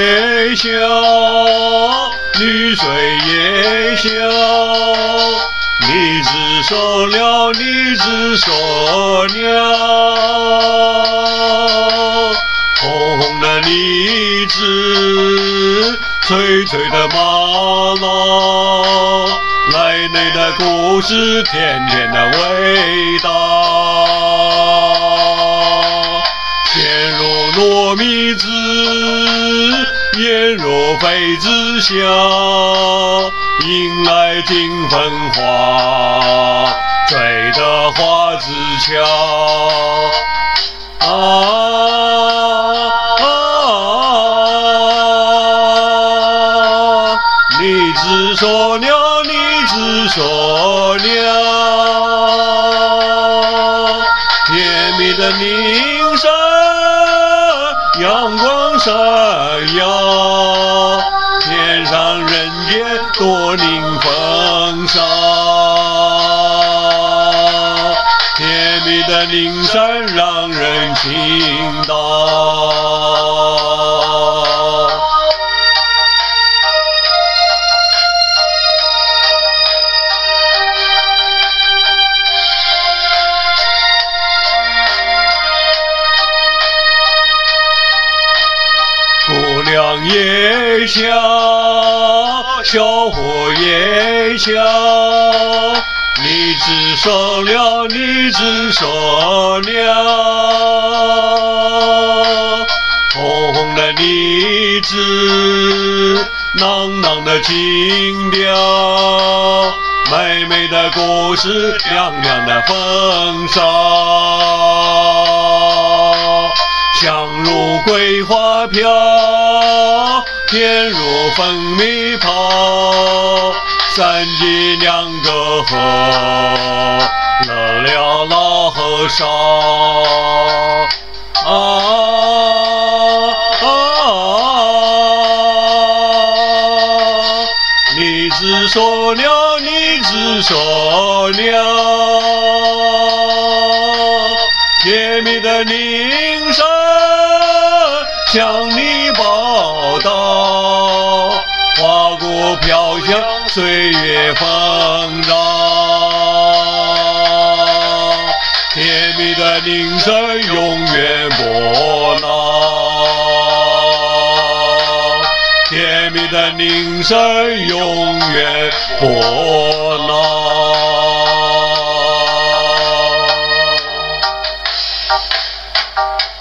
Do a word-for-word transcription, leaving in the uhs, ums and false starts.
也小，绿水也小，你只说了，你只说了，红红的荔枝，脆脆的玛瑙，奶奶的故事，甜甜的味道，鲜如糯米汁，颜如痱子笑，迎来金粉花，醉得花枝俏。啊啊啊！你只说了，你只说了，甜蜜的铃声，阳光闪耀，天上人间多宁风骚，甜蜜的铃声让人倾倒。姑娘也小，小伙也小，你只说了，你只说了，红红的荔枝，朗朗的情调，美美的故事，亮亮的风骚，香如桂花飘，甜如蜂蜜泡，三季两个河，乐了老和少。啊啊啊！你只说了，你只说了，甜蜜的铃声向你报道，花鼓飘香，岁月丰饶，甜蜜的铃声永远拨闹，甜蜜的铃声永远拨闹。